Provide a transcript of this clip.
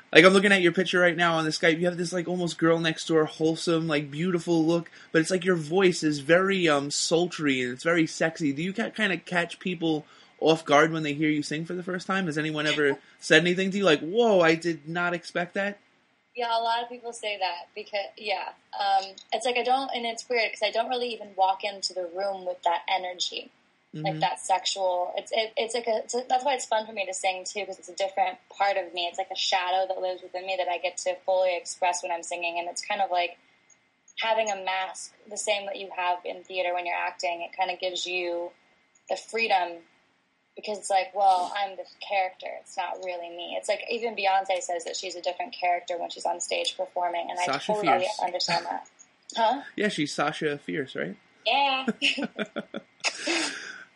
Like, I'm looking at your picture right now on the Skype. You have this, like, almost girl next door, wholesome, like, beautiful look. But it's like your voice is very sultry and it's very sexy. Do you kind of catch people off guard when they hear you sing for the first time? Has anyone ever said anything to you like, whoa, I did not expect that? Yeah, a lot of people say that because, it's like I don't, and it's weird because I don't really even walk into the room with that energy. Like that sexual, that's why it's fun for me to sing too, because it's a different part of me. It's like a shadow that lives within me that I get to fully express when I'm singing, and it's kind of like having a mask, the same that you have in theater when you're acting. It kind of gives you the freedom, because it's like, well, I'm this character. It's not really me. It's like even Beyonce says that she's a different character when she's on stage performing, and Sasha I totally Fierce. understand that. Huh? Yeah, she's Sasha Fierce, right? Yeah.